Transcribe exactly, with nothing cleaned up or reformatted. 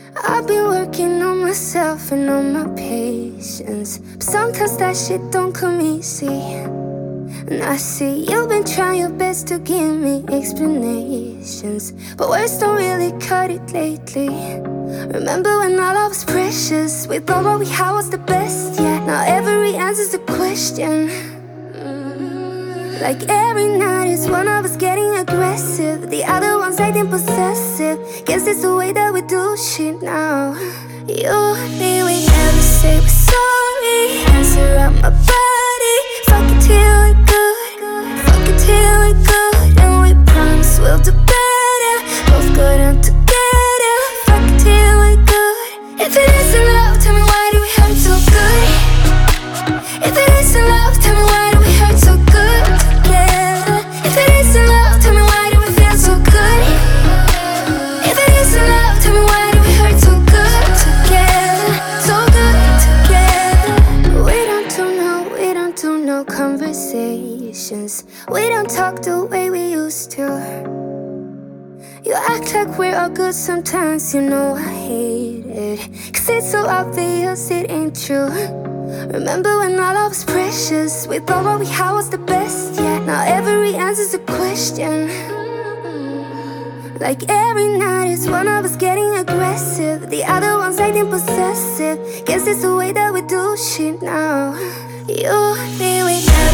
I've been working on myself and on my patience, but sometimes that shit don't come easy. And I see you've been trying your best to give me explanations, but words don't really cut it lately. Remember when all I was precious, we thought what we had was the best, yeah. Now every answer's a question. Like every night is one of us getting aggressive, the other one's acting possessive. Guess it's the way that we do shit now. You and me, we never say we're sorry. Answer up my body, fuck it till we're good, fuck it till we're good. And we promise we'll do better, both go down together, fuck it till we're good. If it isn't love, tell me why do we hurt so good? If it isn't love, tell me why do we hurt so good together? If it isn't love, tell me why do we feel so good? If it isn't love, tell me why do we hurt so good together? So good together. We don't do no, we don't do no conversations. We don't talk the way we used to. You act like we're all good sometimes, you know I hate it, cause it's so obvious it ain't true. Remember when all I was precious, we thought what we had was the best, yeah. Now every answer's a question. Like every night is one of us getting aggressive, the other one's acting possessive. Guess it's the way that we do shit now. You and me, we never